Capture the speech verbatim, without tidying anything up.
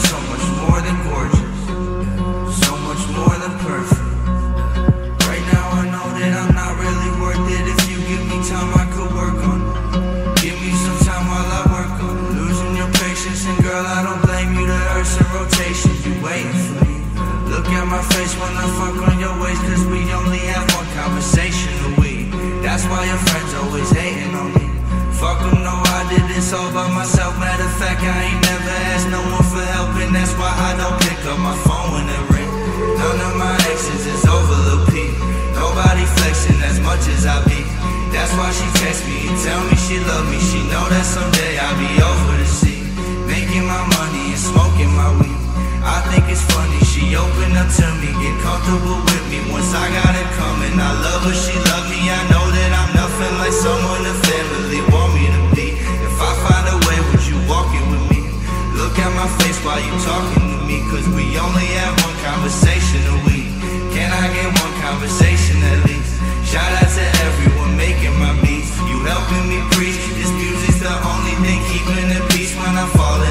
so much more than gorgeous, so much more than perfect. Right now I know that I'm not really worth it. If you give me time I could work on it. Give me some time while I work on it. Losing your patience, and girl I don't blame you. The earth's in rotation, you waiting for me. Look at my face when I fuck on your waist, cause we only have one conversation a week. That's why your friends always hating on me. Fuck them, no, I did this all by myself. Matter of fact, I ain't never asked no one for help, and that's why I don't pick up my phone when it ring. None of my exes is over Lil P. Nobody flexing as much as I be. That's why she text me and tell me she love me. She know that someday I'll be over the sea, making my money and smoking my weed. I think it's funny, she opened up to me, get comfortable with me once I got it coming. I love her, she love me, I know that I'm nothing like someone the family want me to be. If I find a way, would you walk it with me? Look at my face while you talking to me, cause we only have one conversation a week. Can I get one conversation at least? Shout out to everyone making my beats. You helping me preach, this music's the only thing keeping the peace when I fall